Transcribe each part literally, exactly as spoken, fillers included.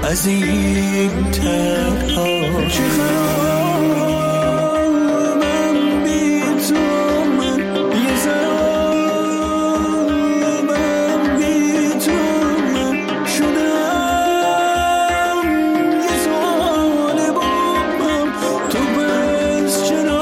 از این تنها چه خرابم بی تو من یه زرابم بی تو من شدم یه سال بابم تو بس چرا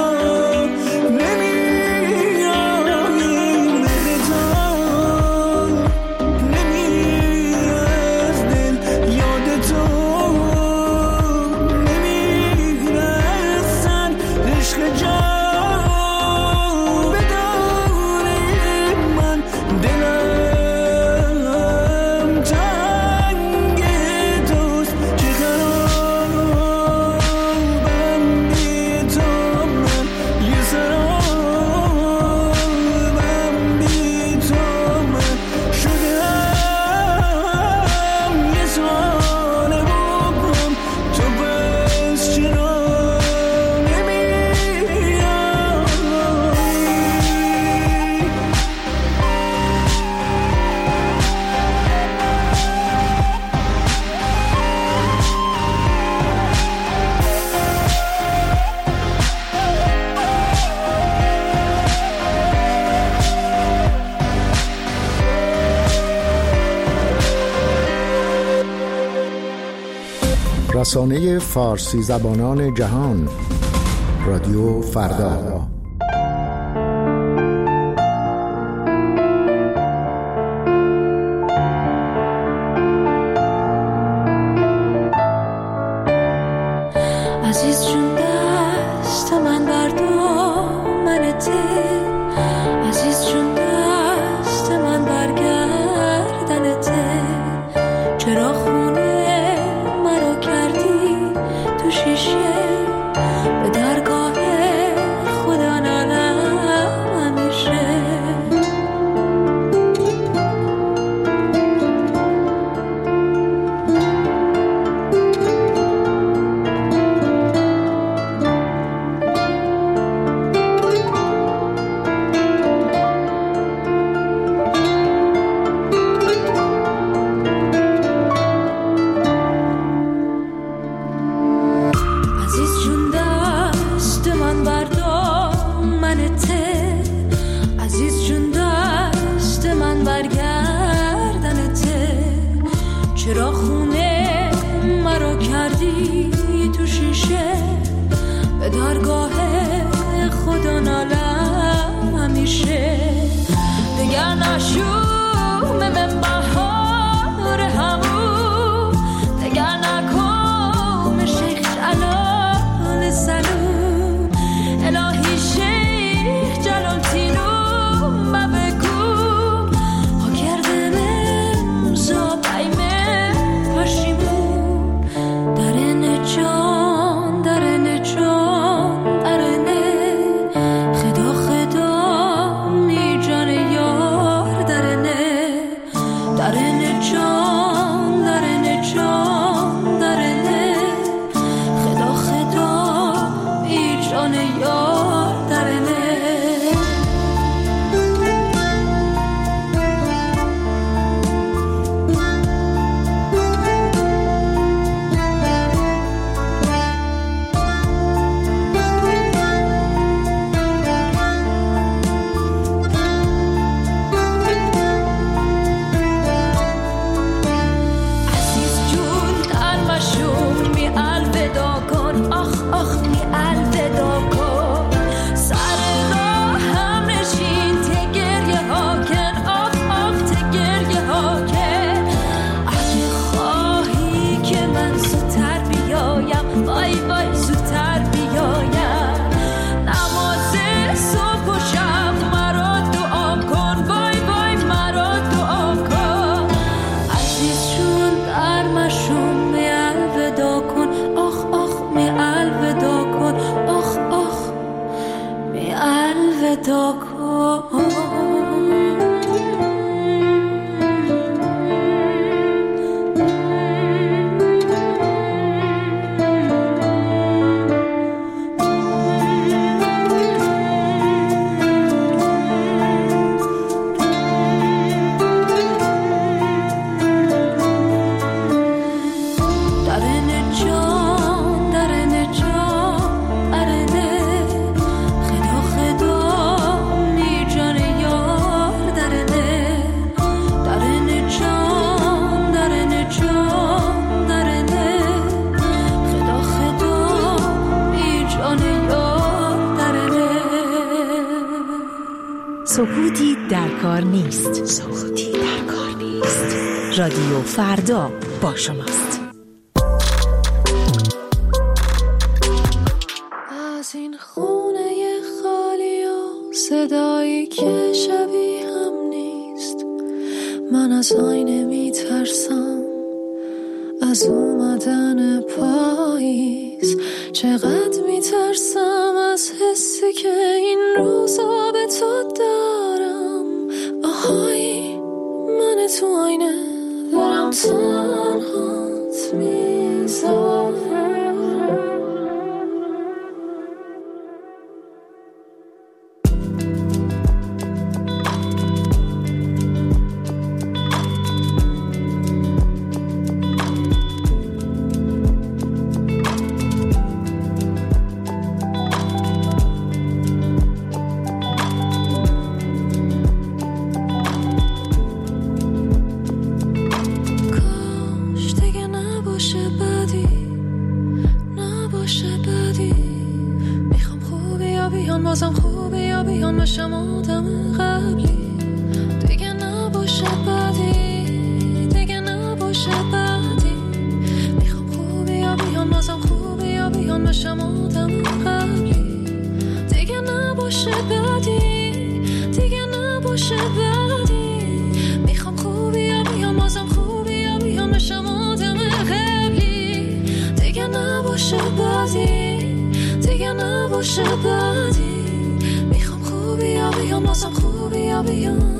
رسانه فارسی زبانان جهان رادیو فردا. عزیز جون دست من بردار منته، عزیز جون دست من برگردنته، چرا خونه مرا کردی تو شیشه به درگاه خودت سکوتی در کار نیست. سکوتی در کار نیست. رادیو فردا با شماست. از این خونه خالی و صدایی که شبیه هم نیست، من از آینه می ترسم، از اومدن پاییز. چقدر می ترسم از حسی که این روزا به تو دارم. آهای من تو آینه دارم تنهات میذارم. بازم خوبه یا بیان بشم آدم قبلی. دیگه نباشه بعدی، دیگه نباشه بعدی. میخوام خوبه یا بیان بازم خوبه یا بیان بشم آدم قبلی. دیگه نباشه بعدی، دیگه نباشه بعدی. میخوام خوبه یا بیان بازم خوبه یا بیان بشم آدم قبلی. دیگه نباشه بعدی، دیگه نباشه بعدی. میخوام خوبی یا بیان بازم خوبی یا بیان.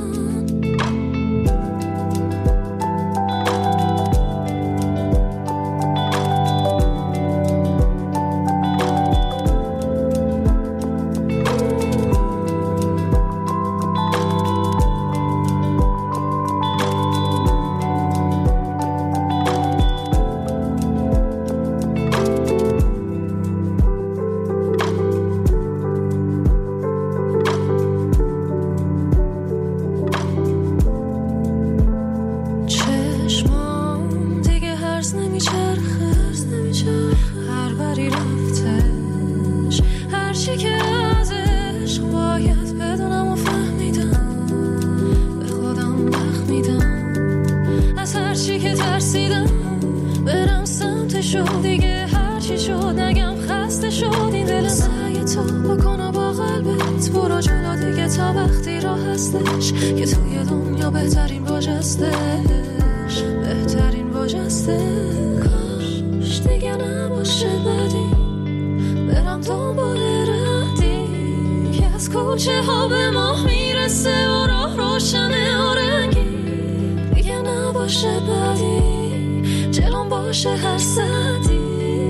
کوچه ها به ماه میرسه و راه روشنه و رنگی. دیگه نباشه بعدی، جلوم باشه هر ساعتی.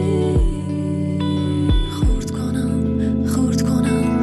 خورد کنم خورد کنم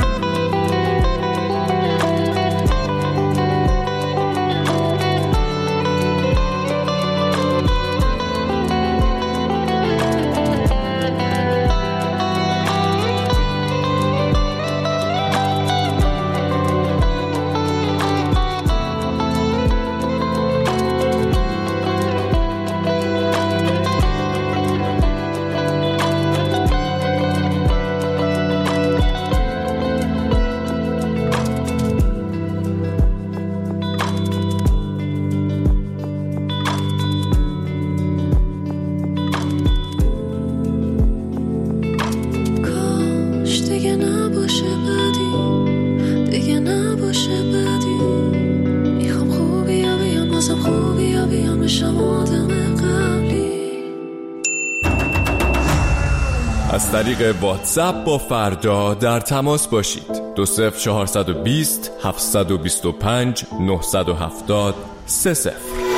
از طریق واتساپ با فردا در تماس باشید. دو صفر چهارصد و بیست هفتصد و بیست و پنج نهصد و هفتاد سه صفر.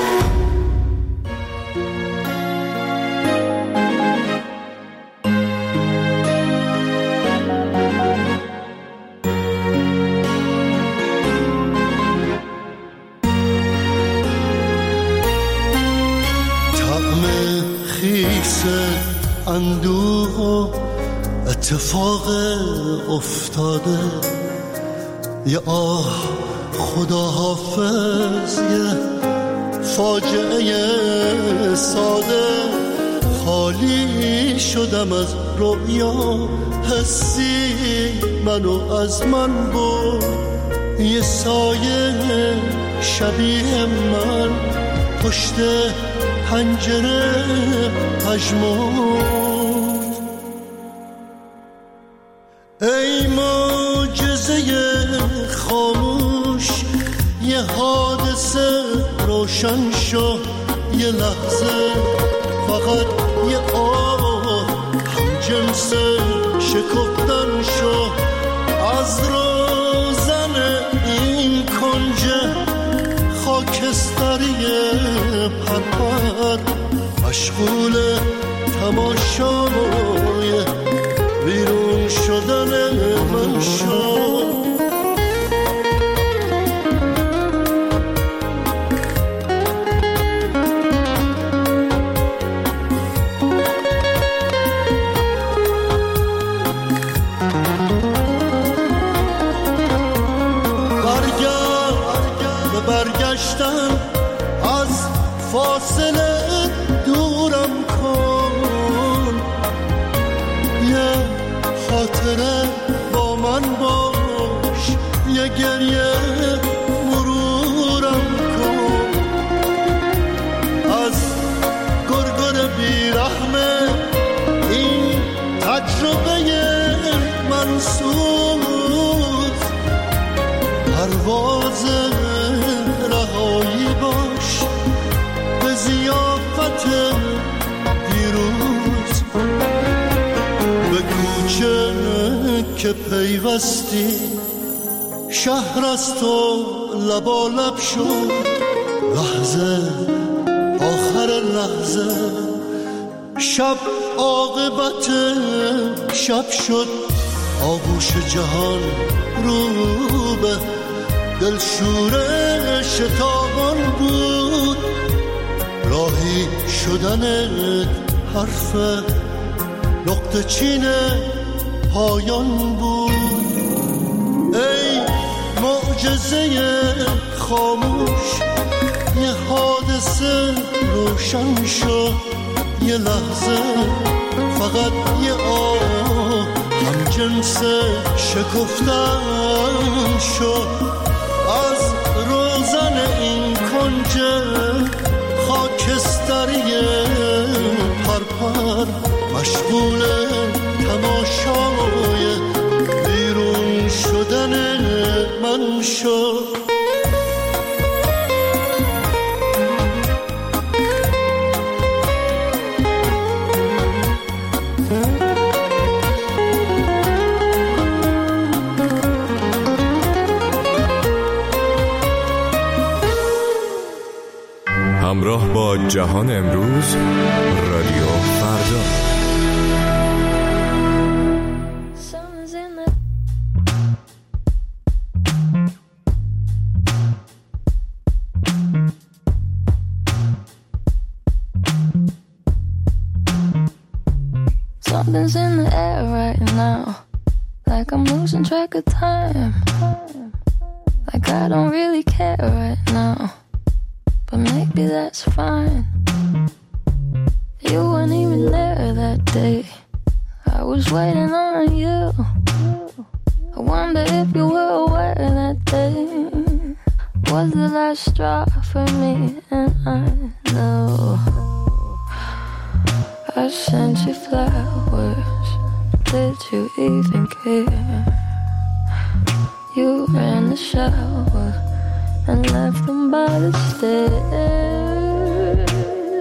اندوه و اتفاق افتاده، یه آه خدا حافظ، یه فاجعه ساده. خالی شدم از رویا، حسی منو از من برد، یه سایه شبیه من پشت پنجره پژمرد. ای معجزه خاموش یه حادثه روشن شو، یه لحظه فقط یه آه هم جنس شکفتن شو. از روزن این کنج خاکستری پرپر مشغول تماشای بیرون شدن من شو. از فاصله دورم کن، یه خاطره با من باش، یه گریه مرورم کن. از گرگر بیرحمه این تجربه منسوز، پرواز رهایی باش به ضیافت دیروز. به کوچه که پیوستی شهر از تو لبالب شد، لحظه آخر لحظه شب عاقبت شب شد. آغوش جهان رو به دلشوره شتابان بود، راهی شدنت حرف نقطه چین پایان بود. ای معجزه خاموش یه حادثه روشن شد، یه لحظه فقط یه آه هم جنس شکفتن شد. از روزن این کنج خاکستری پرپر مشغول تماشای بیرون شدن من شد. همراه با جهان امروز، رادیو فردا. Something's in the air right now, like I'm losing track of time, like I don't really care right now, but maybe that's fine. You weren't even there that day, I was waiting on you. I wonder if you were aware that day was the last straw for me, and I know I sent you flowers, did you even care? You were in the shower and left them by the stairs.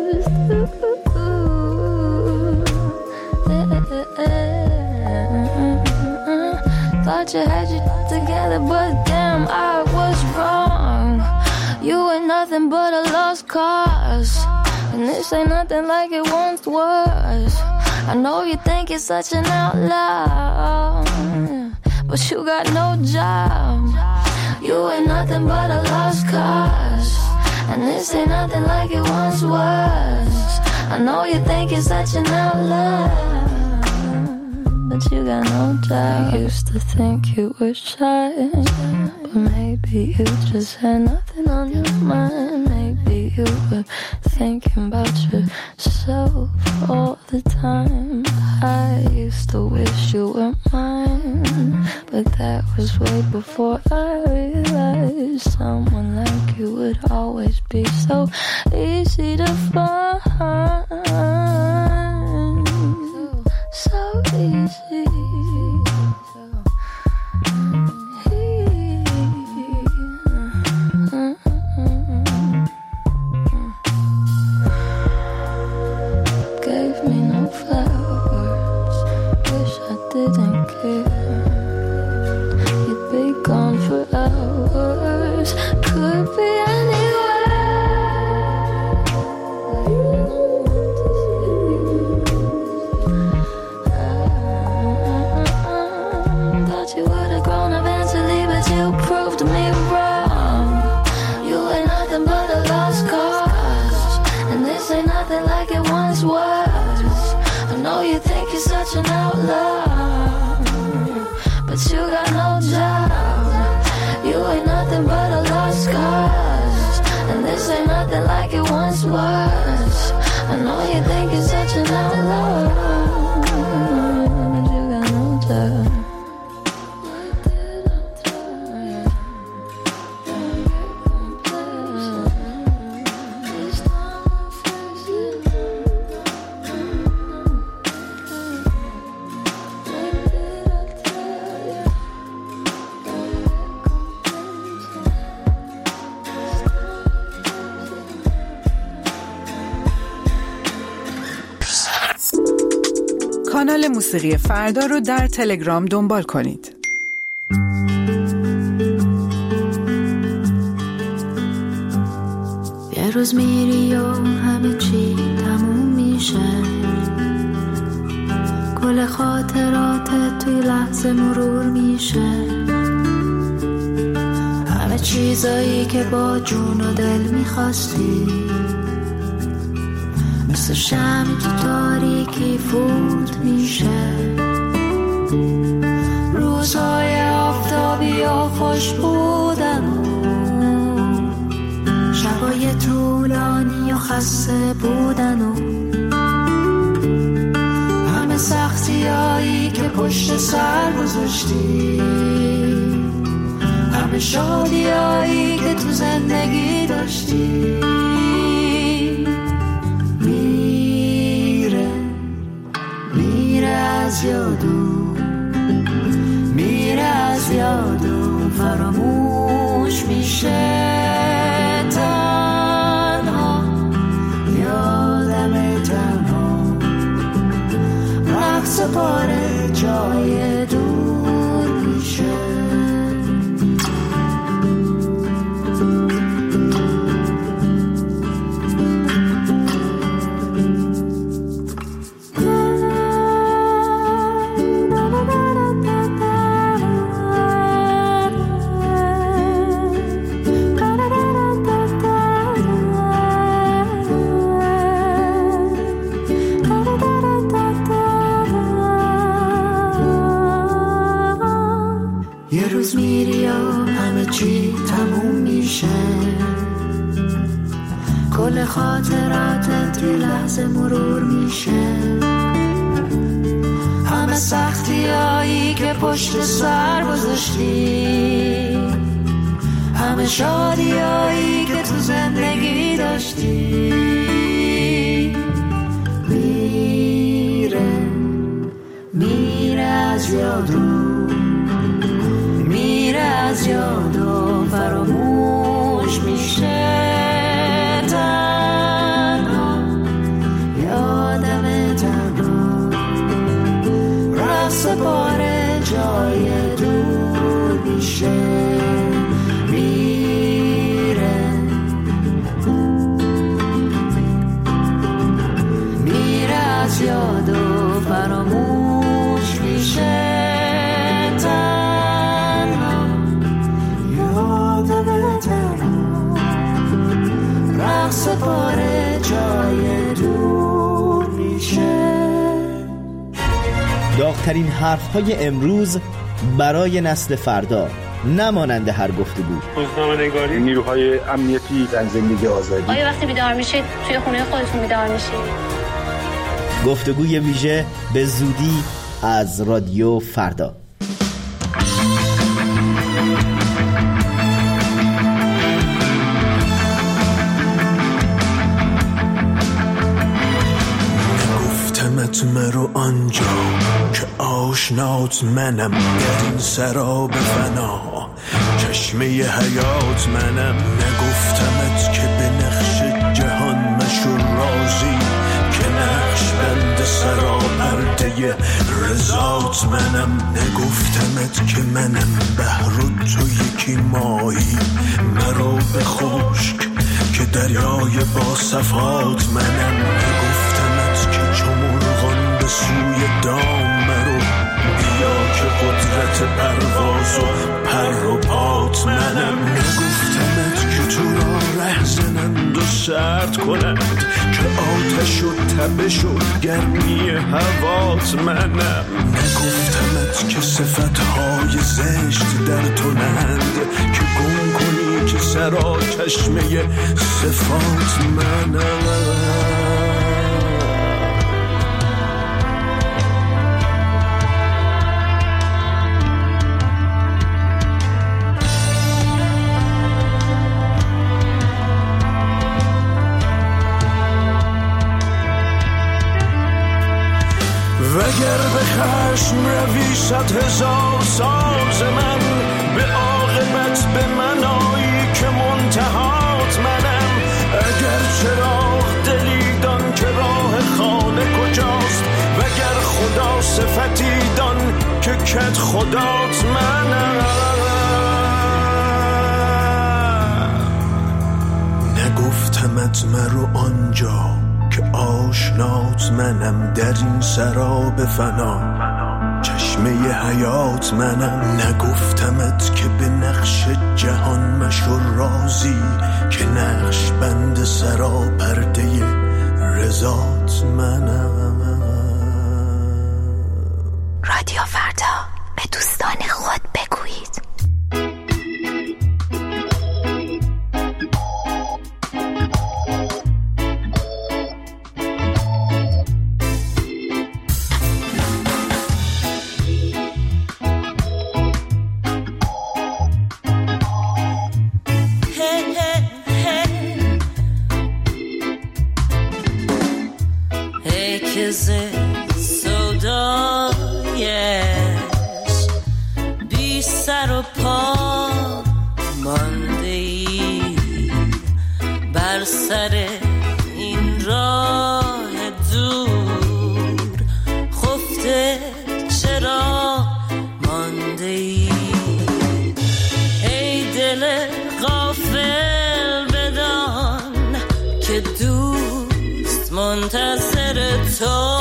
Thought you had you together, but damn, I was wrong. You ain't nothing but a lost cause, and this ain't nothing like it once was. I know you think you're such an outlaw, but you got no job. You ain't nothing but a lost cause, and this ain't nothing like it once was. I know you think you're such an outlaw, but you got no job. I used to think you were shy, but maybe you just had nothing on your mind. Maybe you were thinking about yourself all the time. I used to wish you were mine. but that was way before I realized someone like you would always be so easy to find. So easy. کانال موسیقی فردا رو در تلگرام دنبال کنید. یه روز میری و همه چی تموم میشه، کل خاطراتت توی لحظه مرور میشه، همه چیزایی که با جون و دل میخواستی مثل شمع تو تاریکی فوت میشه. روزهای آفتابی و خوش بودن و شبای طولانی و خسته بودن و همه سختیایی که پشت سر گذاشتی، همه شادیایی که تو زندگی داشتی. از یادو میره، از یادو فراموش میشه. تنها یادم تنها رقص پاره جای دور میشه. یه روز میری و همه چی تموم میشه، کل خاطراتت توی لحظه مرور میشه، همه سختیایی که پشت سر گذاشتی، همه شادیایی که تو زندگی داشتی. میره میره از یادو، میره از یادو فراموش میشه. تنها یادم تنها رقص پاره جای دور میشه. میره میره از یادو فراموش میشه. رقص پاره جای دور میشه. داغ‌ترین حرف‌های امروز برای نسل فردا، نمانند هر گفتگو. روزنامه‌نگاری، نیروهای امنیتی در زندگی آزادی. آیا وقتی بیدار میشید توی خونه خودتون بیدار میشید؟ گفتگوی ویژه به زودی از رادیو فردا. صفت مرو آنجا که آشنات منم، در این سراب فنا چشمه حیات منم. نگفتمت که به نقش جهان مشو راضی، که نقش بند سرا پرده رضات منم. نگفتمت که منم بحر و تو یکی ماهی، مرو به خشک که دریای با صفات منم. نگفتمت که چو مرغان به سوی دام مرو، بیا که قدرت پرواز و پر و پات منم. نگفتمت که تو را ره زنند و سرد کنند، که آتش و تبش و گرمی هوات منم. نگفتمت که صفتهای زشت در تو نند، که گم کنی که سرا چشمه صفات منم. وگر به خشم روی صد هزار ساز من، به عاقبت به منایی که منتهات منم. اگر چراغ دلی دان که راه خانه کجاست، وگر خدا صفتی دان که کت خدات منم. نگفتمت مرو آنجا که آشنات منم، در این سراب فنا چشمه حیات منم. نگفتمت که به نقش جهان مشو راضی، که نقش بند سرا پرده رضات منم. رادیو فردا، به دوستان خود بگویید. بی سر و پا مانده ای بر سر این راه دور، خفته چرا مانده ای؟ ای دل غافل بدان که دوست منتظر تو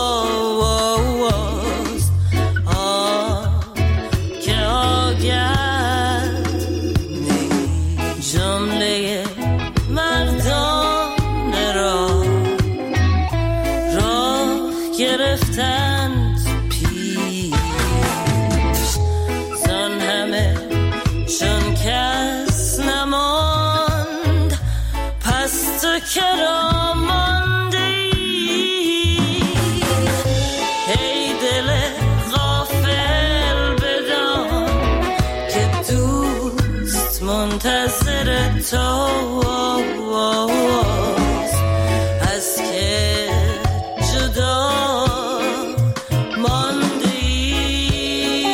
چرا مانده ای؟ ای دل غافل بدان که دوست منتظر تو از که جدا مانده ای.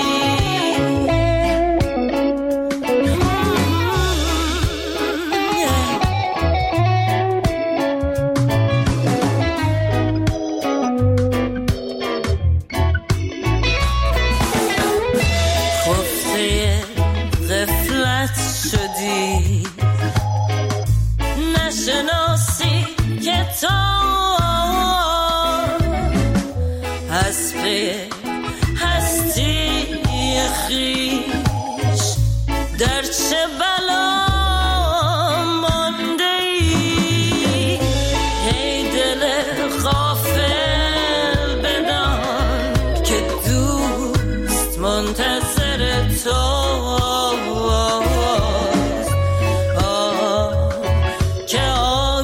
نشناسی که تو حسب هستی خویش در چه بلا مانده ای؟ ای دل غافل بدان که دوست منتظر تو که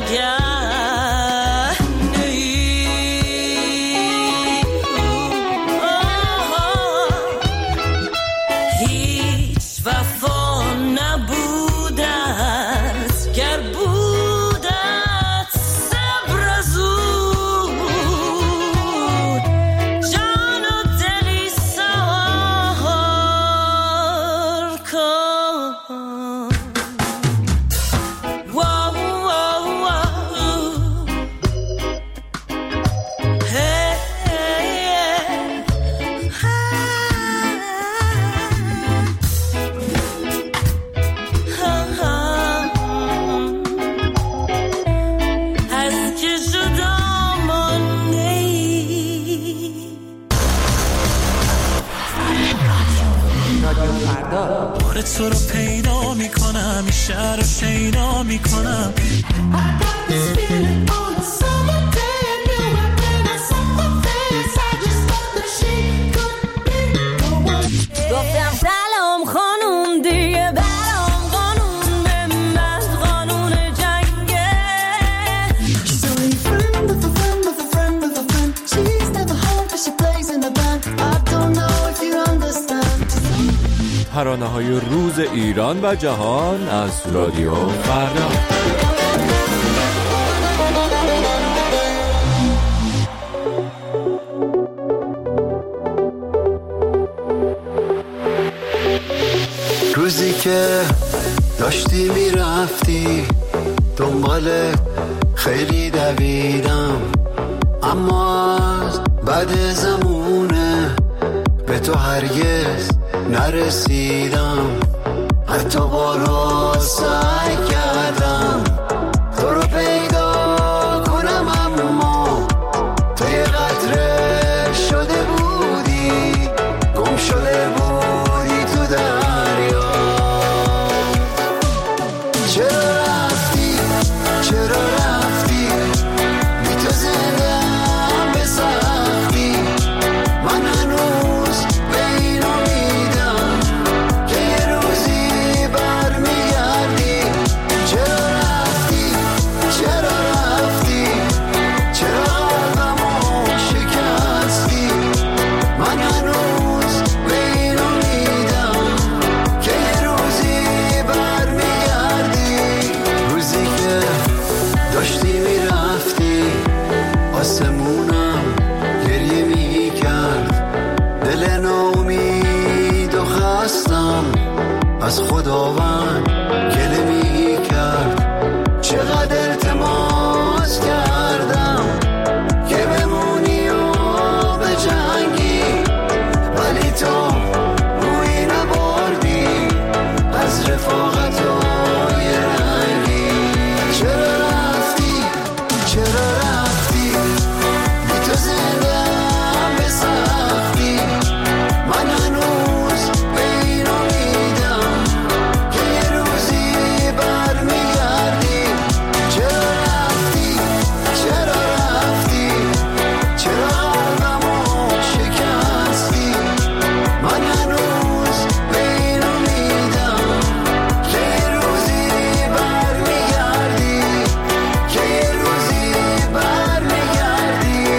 تو رو پیدا میکنم، این شهر رو شیدا میکنم. گفتم سلام خانوم دیگه برام قانون به من قانون جنگه. She's only a friend of a friend of a friend of a friend. She's never home but she plays in the band. I don't know if you understand. ترانه‌های روز ایران و جهان از رادیو فردا. روزی که داشتی میرفتی دنبال خیلی دویدم، اما از بعد زمونه به تو هرگز نرسیدم. حتی بارها سعی کردم تو رو پیدا کنم، اما تو یه قطره شده بودی، گم شده بودی تو دریا. چرا رفتی چرا رفتی بی تو زندم به سختی، من هنوز به این امیدم که یه روزی برمیگردی. چرا رفتی چرا رفتی چرا قلبمو شکستی، من هنوز به این امیدم که یه روزی برمیگردی. روزی که داشتی میرفتی آسمونم گریه میکرد، دل ناامید و خستم از خداوند گله میکرد. چقدر التماس کردم که بمونی و به جنگی، ولی تو روی نبردی از رفاقت و یه رنگی. چرا رفتی چرا رفتی بی تو زندم به سختی، من هنوز به این امیدم که یه روزی برمیگردی. چرا رفتی چرا رفتی چرا قلبمو شکستی، من هنوز به این امیدم که یه روزی برمیگردی که یه روزی برمیگردی.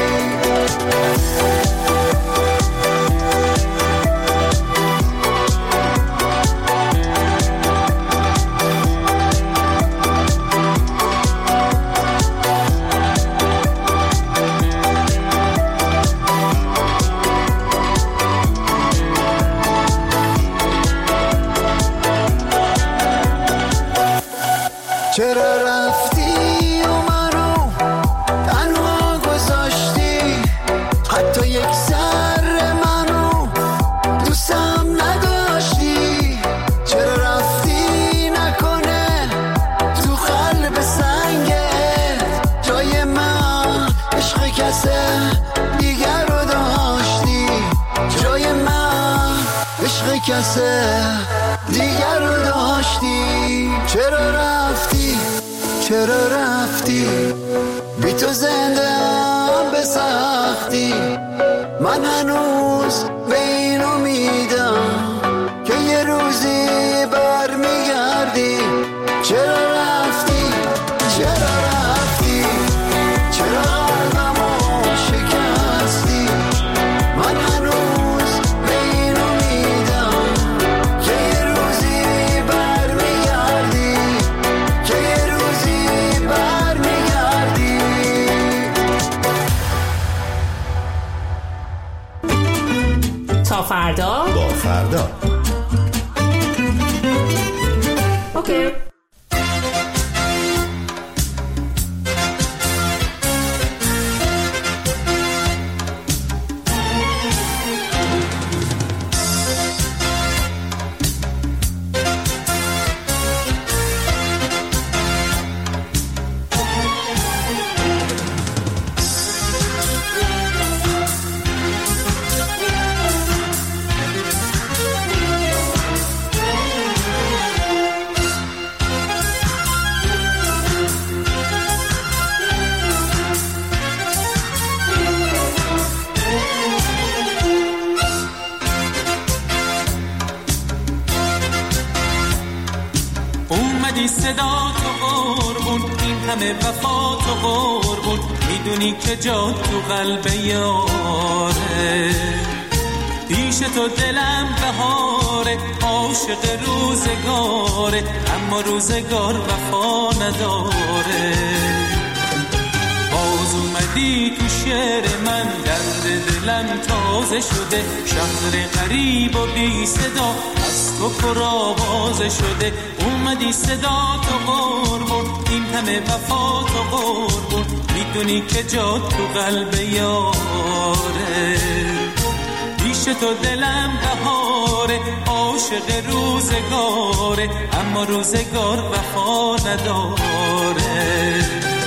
چرا رفتی و منو تنها گذاشتی، حتی یک ذره منو دوستم نداشتی. چرا رفتی نکنه تو قلب سنگت جای من عشق کسه دیگر رو داشتی، جای من عشق کسه دیگر رو داشتی. چرا رفتی چرا رفتی بی تو زندم به سختی، من هنوز به این امیدم که یه روزی برمیگردی. چرا رفتی چرا رفتی چرا قلبمو شکستی، من هنوز به این امیدم که یه روزی برمیگردی که یه روزی برمیگردی. تا فردا با فردا. اوکی. اومدی صدا تو قربون، این همه وفا تو قربون، میدونی که جا تو قلب یاره. پیش تو دلم بهاره، عاشق روزگاره، اما روزگار وفا نداره. باز اومدی تو شعر من، درد دلم تازه شده، شهر غریب و بی صدا از تو پر آوازه شده. اومدی صدا تو قربون، این همه وفا تو قربون، میدونی که جا تو قلب یاره. پیش تو دلم بهاره، عاشق روزگاره، اما روزگار وفا نداره.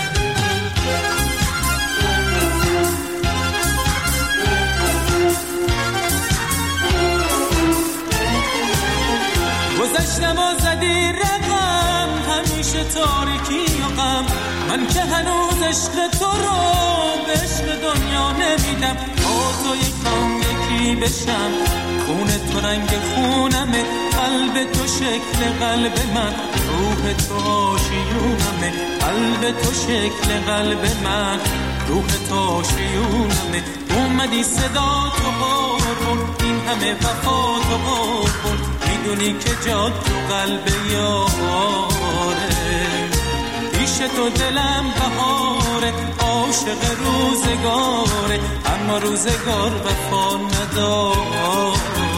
گذشتم و زدی رقم، همیشه تاریکی و غم، من که هنوز عشق تو رو به عشق دنیا نمیدم. با تو یکم یکی بشم، خون تو رنگ خونمه، قلب تو شکل قلب من، روح تو آشیونمه. قلب تو شکل قلب من، روح تو آشیونمه. اومدی صدا تو قربون، این همه وفا تو قربون، میدونی که جا تو قلب یاره. پیش تو دلم بهاره، عاشق روزگاره، اما روزگار وفا نداره.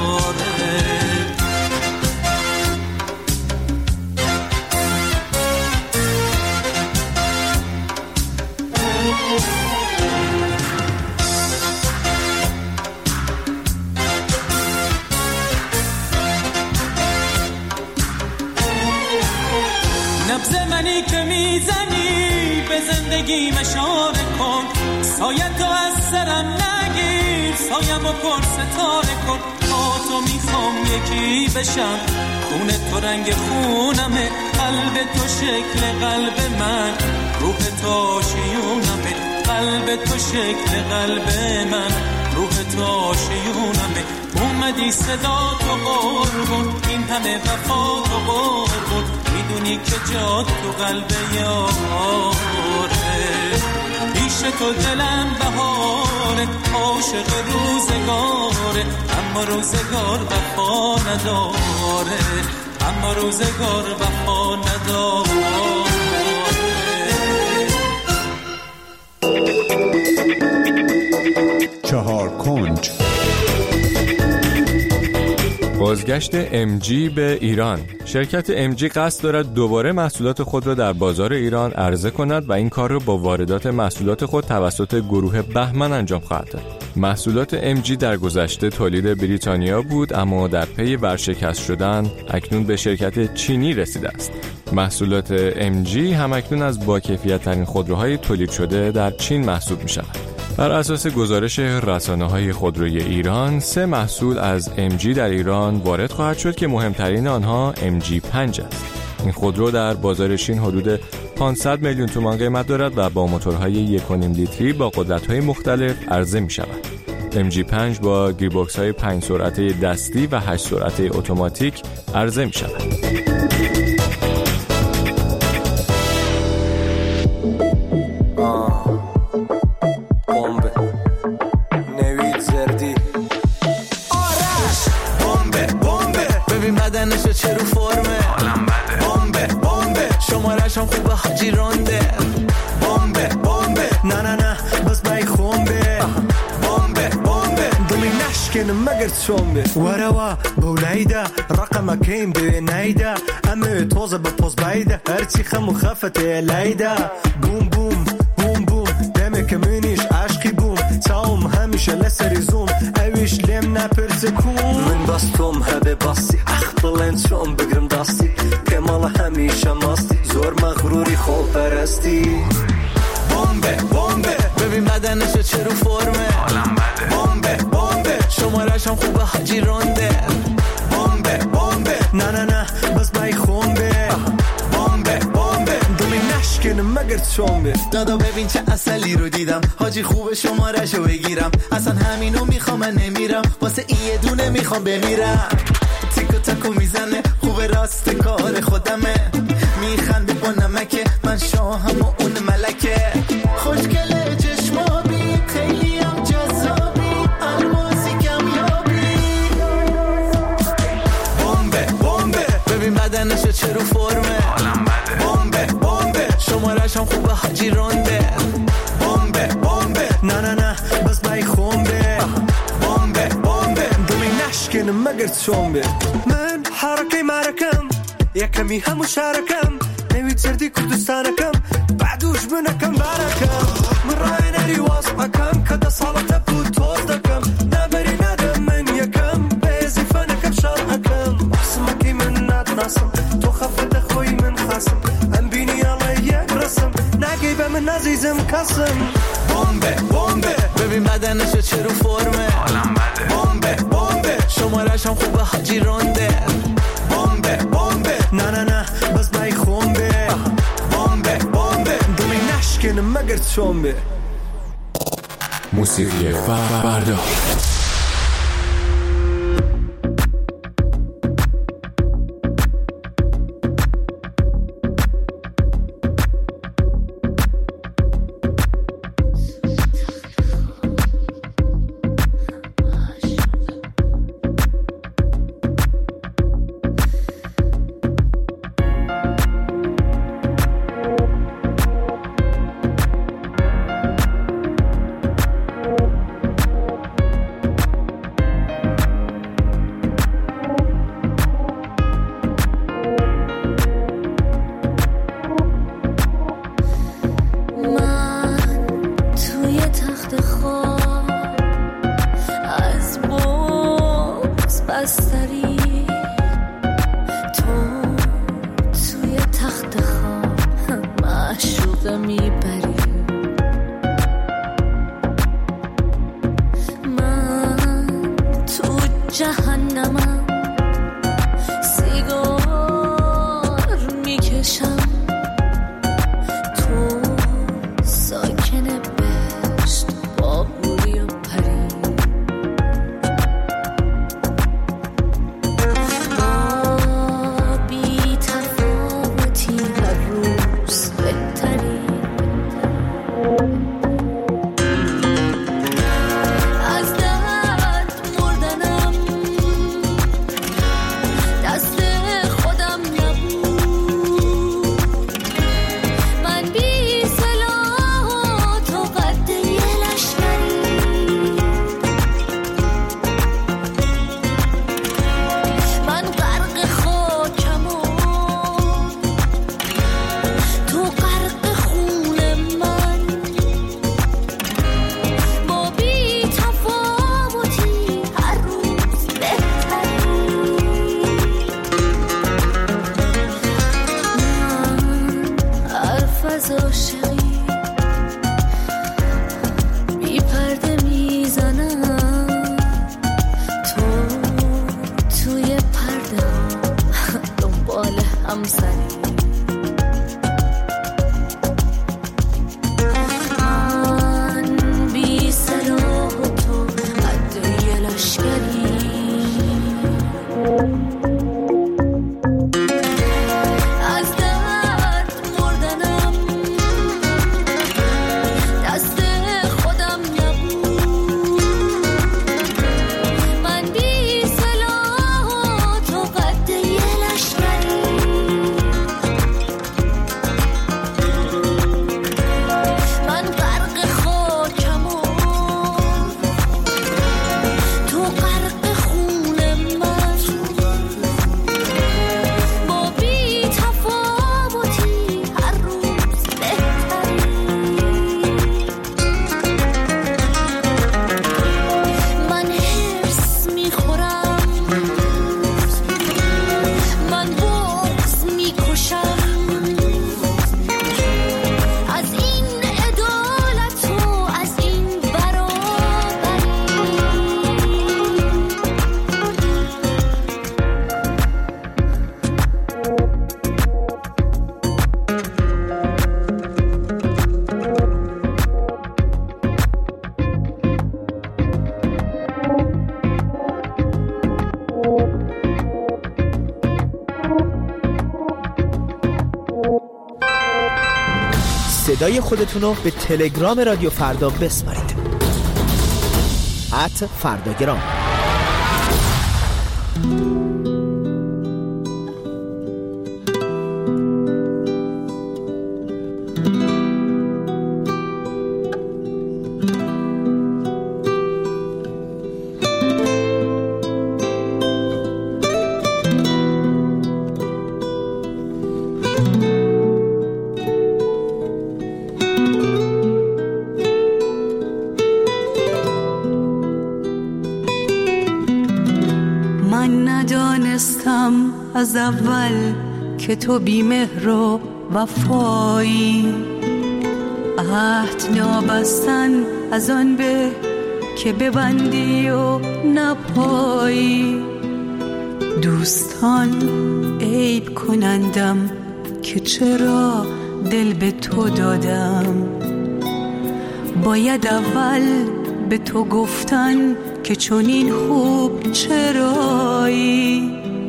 نبض منی که میزنی به زندگی اشاره کن، سایت تو از سرم نگیر، سایم و پر ستاره کن. با تو میخوام یکی بشم، خون تو رنگ خونمه، قلب تو شکل قلب من، روح تو آشیونمه. قلب تو شکل قلب من، روح تو آشیونمه. اومدی صدا تو قربون، این همه وفا تو قربون، میدونی که جا تو قلب یاره. پیش تو دلم بهاره، عاشق روزگاره، اما روزگار وفا نداره، اما روزگار وفا نداره. چهار کنج. بازگشت ام جی به ایران. شرکت ام جی قصد دارد دوباره محصولات خود را در بازار ایران عرضه کند و این کار را با واردات محصولات خود توسط گروه بهمن انجام خواهد داد. محصولات ام جی در گذشته تولید بریتانیا بود، اما در پی ورشکست شدن اکنون به شرکت چینی رسیده است. محصولات ام جی هم اکنون از با کیفیت ترین خودروهای تولید شده در چین محسوب می شود. بر اساس گزارش رسانه‌های خودروی ایران، سه محصول از ام جی در ایران وارد خواهد شد که مهمترین آنها ام جی پنج است. این خودرو در بازار چین حدود پانصد میلیون تومان قیمت دارد و با موتورهای یک و نیم لیتری با قدرت‌های مختلف عرضه می‌شود. ام جی پنج با گیربکس‌های پنج سرعته دستی و هشت سرعته اتوماتیک عرضه می‌شود. چرو فرمه حالم بده، بمبه بمبه شمارش هم خوبه حاجی رونده، بمبه بمبه نه نه نه بس بای خونبه، بمبه بمبه دلی نشکن مگر چومبه وروا بولایده رقم کیم به نیده امه توزه به پوز بایده هرچی خم و خفته لایده بوم بوم بوم بوم دمه کمینیش عشقی بوم تاوم همیشه لسری زوم اویش لیم نپرسه کون من باستم هبه باسی بلند شم بگرم دستی که مال همیشه ماستی زور مغروری خوب پرستی بمبه بمبه ببین بدنشو چرو فرمه حالم بده، بمبه بمبه شمارش هم خوبه حاجی رونده، بمبه بمبه نه نه نه بس بای خونبه، بمبه بمبه دلی نشکنه مگر چومبه دادا ببین چه اصلی رو دیدم حاجی خوبه شمارشو بگیرم اصلا همینو میخوام من نمیرم واسه این یه دونه میخوام بمیرم تیکو تاکو میزنه خوبه راست کار خودمه رشم خوبه حاجی رونده بمبه بمبه نه نه نه بس بای خونبه بمبه بمبه دلی نشکن مگر چومبه من حرکه مرکم یکمی همو شارکم نوید زردی کردستانکم بعدوش بنکم بارکم من رای نری واسقکم کده سالت بود توز دکم نبری ندم من یکم بیزی فنکم شارکم بحثمکی من ندناسم تو خفت خوی من خاسم ام بینی الله یک رسم نگی به من عزیزم کسم بمبه بمبه ببین بدنشو چه رو فرمه حالم بده بمبه بمبه شمارش هم خوبه حاجی رونده بمبه بمبه نه نه نه بس بای خونبه بمبه بمبه دلی نشکن مگر چومبه موسیقی فردا. صدای خودتون رو به تلگرام رادیو فردا بسپارید. ات فرداگرام. از اول که تو بی‌مهر و وفایی، عهد نابستن از آن به که ببندی و نپایی. دوستان عیب کنندم که چرا دل به تو دادم، باید اول به تو گفتن که چون این خوب چرایی.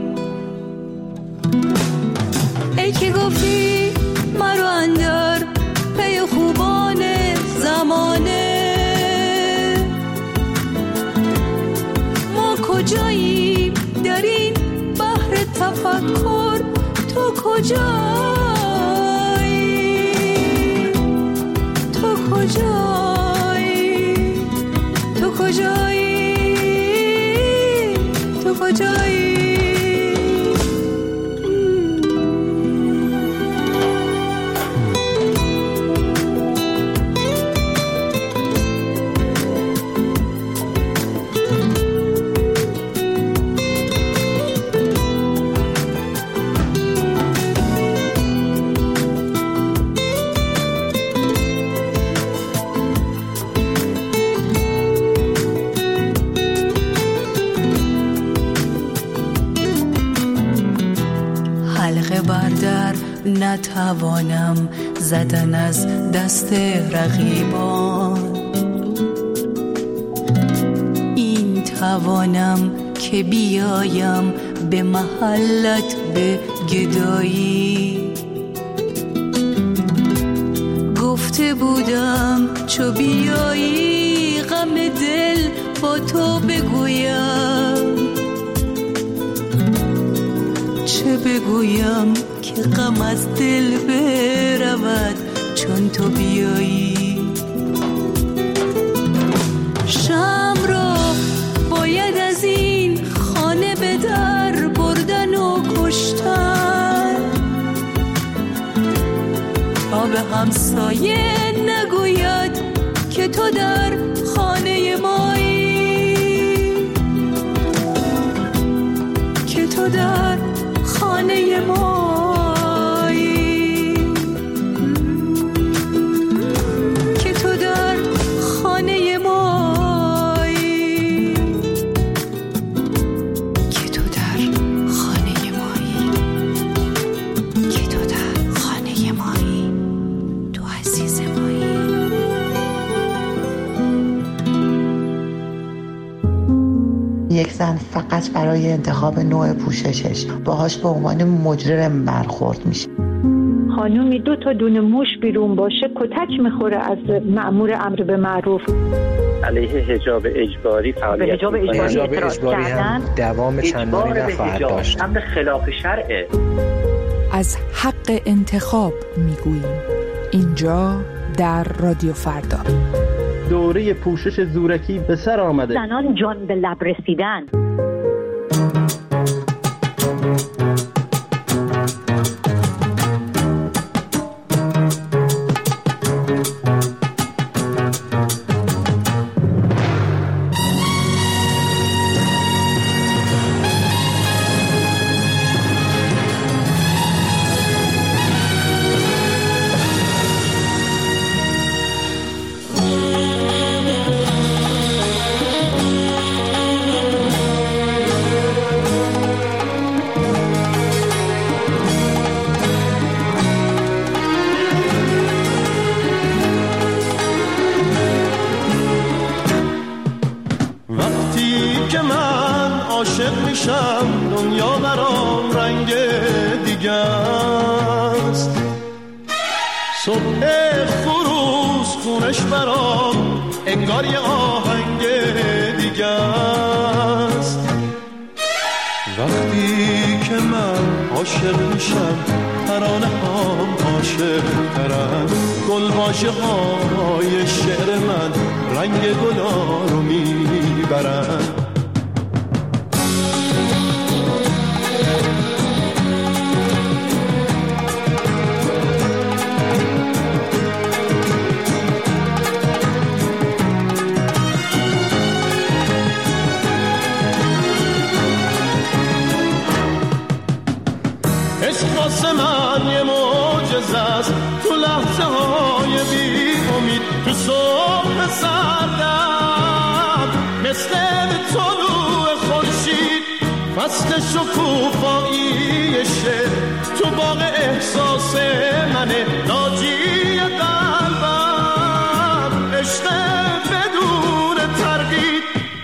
ای که گفتی مرو اندر پی خوبان زمانه، ما کجاییم در این بحر تفکر، تو کجایی، تو کجایی، تو کجایی، تو کجایی. نتوانم زدن از دست رقیبان، این توانم که بیایم به محلت به گدایی. گفته بودم چو بیایی غم دل با تو بگویم، چه بگویم که غم از دل برود چون تو بیایی. شمع را باید از این خانه به در بردن و کشتن، تا به همسایه نگوید که تو در خانه مایی، که تو در خانه مایی، که تو در خانه مایی، که تو در خانه مایی، که تو در خانه مایی، تو عزیز مایی. یک زن فقط برای انتخاب نوع پوششش باهاش به عنوان مجرم برخورد میشه. خانومی دو تا دونه موش بیرون باشه کتک میخوره از مأمور امر به معروف. علیه حجاب اجباری فعالیت حجاب اجباری, حجاب اجباری هم دوام چندانی نخواهد داشت. امر خلاف شرعه. از حق انتخاب میگوییم اینجا در رادیو فردا. دوره پوشش زورکی به سر آمده. زنان جان به لب رسیدن. دنیا برام رنگ دیگه است، صبح خروس خونش برام انگار یه آهنگ دیگه است. وقتی که من عاشق میشم ترانه هم عاشق ترن، گلواژه های شعر من رنگ گلا رو میبرن. است تو لحظه های بی امید، تو صبح سردم مثل طلوع خورشید، فصل شکوفایی شعر تو باغ احساس منه، ناجی قلبم عشق بدون تردید.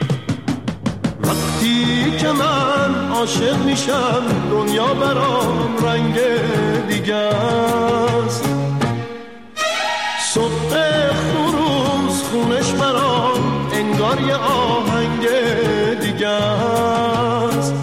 وقتی که من عاشق میشم دنیا برام رنگ دیگه است، صبح خروس خونش برام انگار یه آهنگ دیگه است.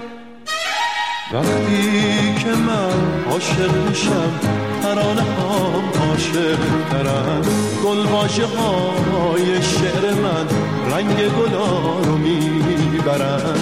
وقتی که من عاشق میشم ترانه هام عاشق ترن، گلواژه های شعر من رنگ گلا رو میبرن.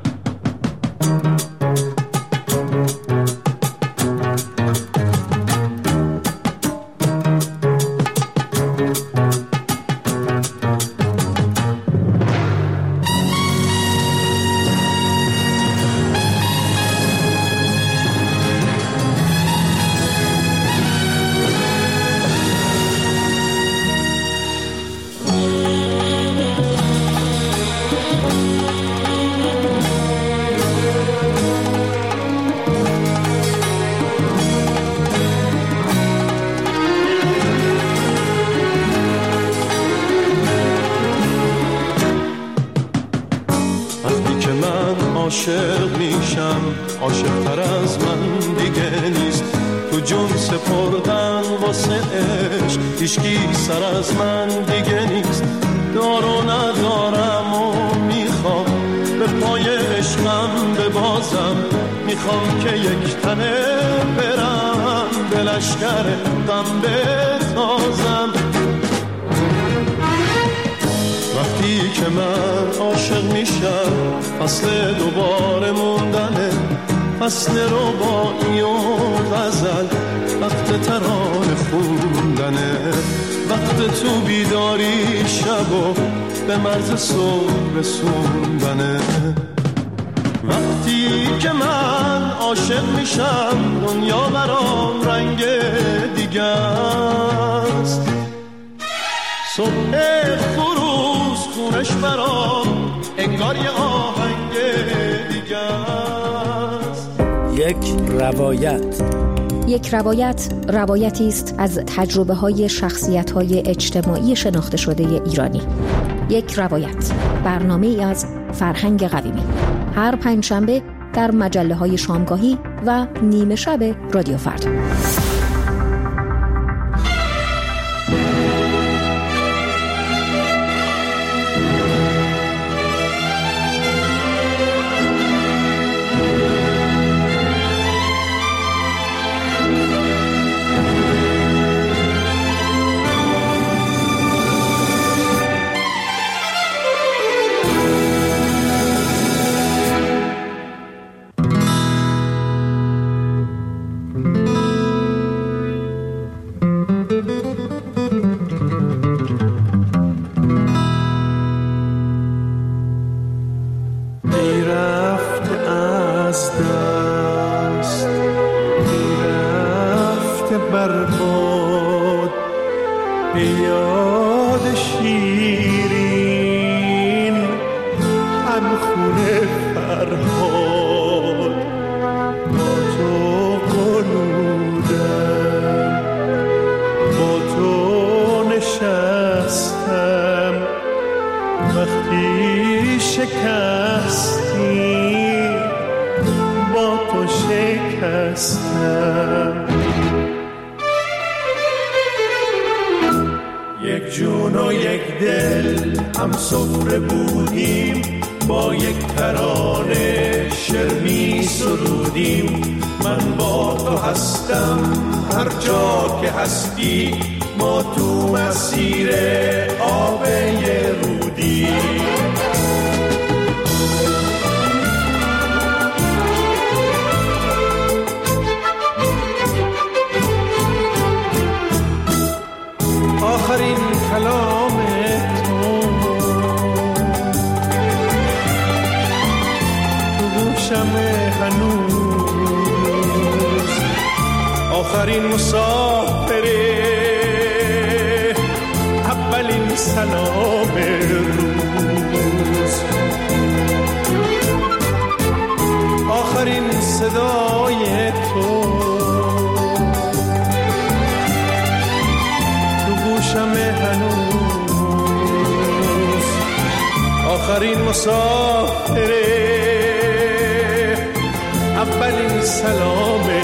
عاشق میشم عاشق تر از من دیگه نیست، تو جون سپردن واسه عشق هیچکی سر از من دیگه نیست. دار و ندارم و میخوام به پای عشقم ببازم، میخوام که یک تنه برم به لشکر غم بتازم. وقتی که من عاشق میشم فصل دوباره موندنه، فصل رباعی و غزل، وقت ترانه خوندنه، وقت تو بیداری شب و به مرز صبح رسوندنه. وقتی که من عاشق میشم دنیا برام رنگ دیگه است، صبح خروس خونش برام انگار یه آهنگ دیگه است. یک روایت یک روایت روایتی است از تجربه های شخصیت های اجتماعی شناخته شده ایرانی. یک روایت، برنامه ای از فرهنگ قویمی، هر پنجشنبه در مجله های شامگاهی و نیمه شب رادیو فردا. یک جون و یک دل هم سفره بودیم، با یک ترانه شعر می سرودیم. من با تو هستم هر جا که هستی، ما تو مسیر آب رودی. آخرین کلام تو گوشم هنوز، آخرین مسافر سلام روز، آخرین صدای تو تو گوشم هنوز، آخرین مسافره اولین سلام